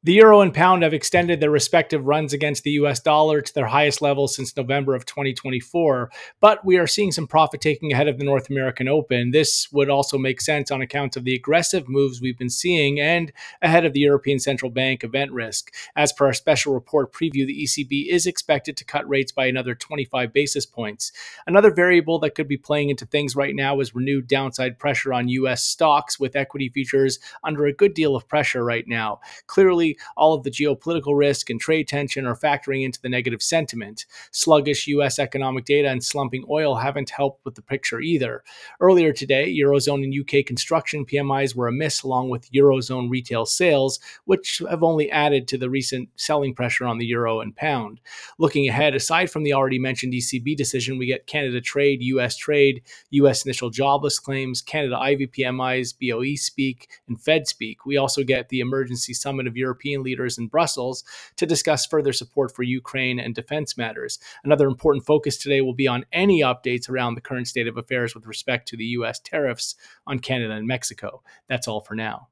The euro and pound have extended their respective runs against the US dollar to their highest levels since November of 2024, but we are seeing some profit taking ahead of the North American Open. This would also make sense on account of the aggressive moves we've been seeing and ahead of the European Central Bank event risk. As per our special report preview, the ECB is expected to cut rates by another 25 basis points. Another variable that could be playing into things right now is renewed downside pressure on US stocks, with equity futures under a good deal of pressure right now. Clearly, all of the geopolitical risk and trade tension are factoring into the negative sentiment. Sluggish US economic data and slumping oil haven't helped with the picture either. Earlier today, Eurozone and UK construction PMIs were a miss, along with Eurozone retail sales, which have only added to the recent selling pressure on the euro and pound. Looking ahead, aside from the already mentioned ECB decision, we get Canada trade, US initial jobless claims, Canada Ivy PMIs, BOE speak, and Fed speak. We also get the emergency summit of European leaders in Brussels to discuss further support for Ukraine and defense matters. Another important focus today will be on any updates around the current state of affairs with respect to the US tariffs on Canada and Mexico. That's all for now.